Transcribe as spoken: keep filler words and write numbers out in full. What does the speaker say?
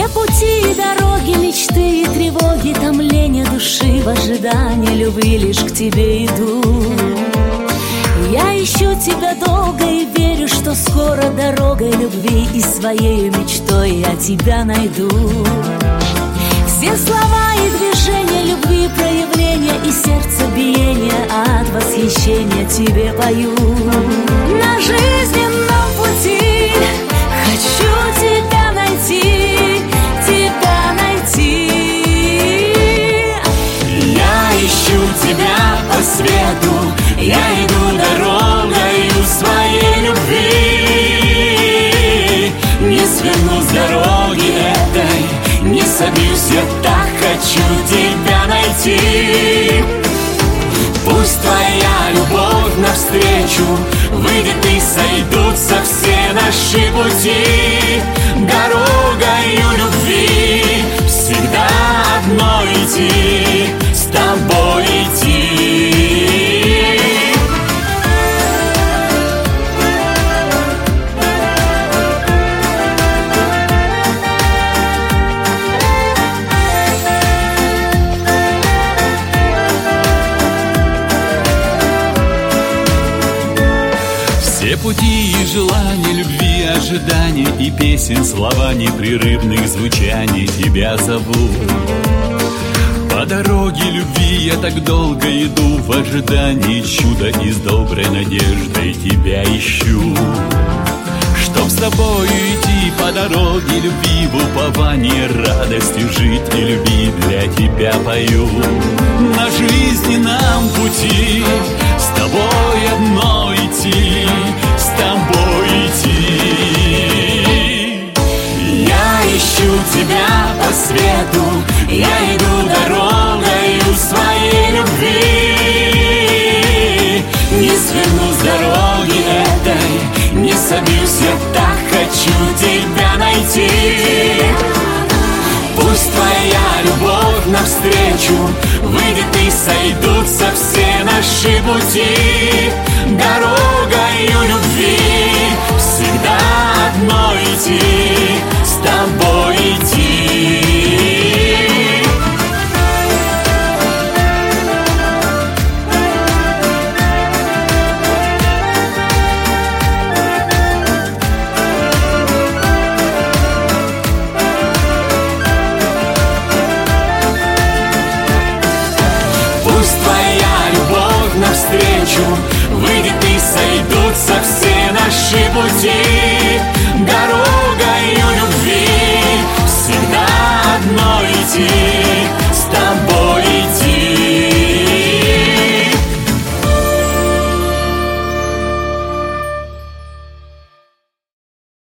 Все пути и дороги, мечты и тревоги, томление души в ожидании любви лишь к тебе иду. Я ищу тебя долго и верю, что скоро дорогой любви и своей мечтой я тебя найду. Все слова и движения любви, проявления и сердцебиения от восхищения тебе пою. На жизненном пути хочу тебя найти, тебя найти. Я ищу тебя по свету, я иду дорогою своей любви. Не сверну с дороги этой, не собьюсь, я так хочу тебя найти. Пусть твоя любовь навстречу выйдет и сойдутся все наши пути. Дорогою любви всегда одно идти, с тобой идти. Все пути и желания, любви, ожидания и песен, слова непрерывных звучаний тебя зову. По дороге любви я так долго иду, в ожидании чуда и с доброй надеждой тебя ищу. Чтоб с тобой идти по дороге любви, в уповании радостью жить и любить для тебя пою. На жизненном пути с тобой одно идти, с тобой идти. Я ищу тебя по свету, я иду дорогою своей любви. Не сверну с дороги этой, не собьюсь, я так хочу тебя найти. Пусть твоя любовь навстречу выйдет и сойдутся все наши пути. Дорогою любви всегда одно идти, с тобой идти. Навстречу выйдет и сойдутся все наши пути. Дорогою любви всегда одно идти.